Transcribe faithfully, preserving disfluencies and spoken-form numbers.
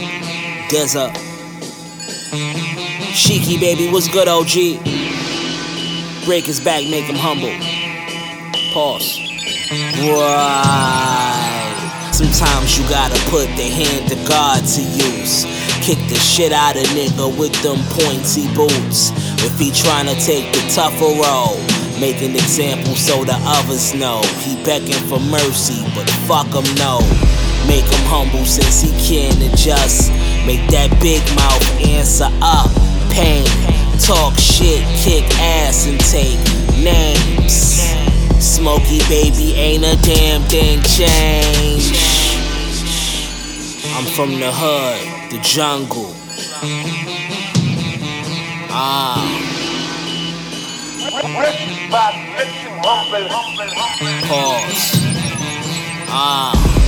Dezza. Sheiky baby, what's good, O G? Break his back, make him humble. Pause. Right. Sometimes you gotta put the hand of God to use. Kick the shit out of nigga with them pointy boots. If he tryna take the tougher road, make an example so the others know. He begging for mercy, but fuck him no. Make him humble since he can't adjust. Make that big mouth answer up. Pain, talk shit, kick ass and take names. Smokey baby, ain't a damn thing changed. I'm from the hood, the jungle. Ah. Pause. Ah.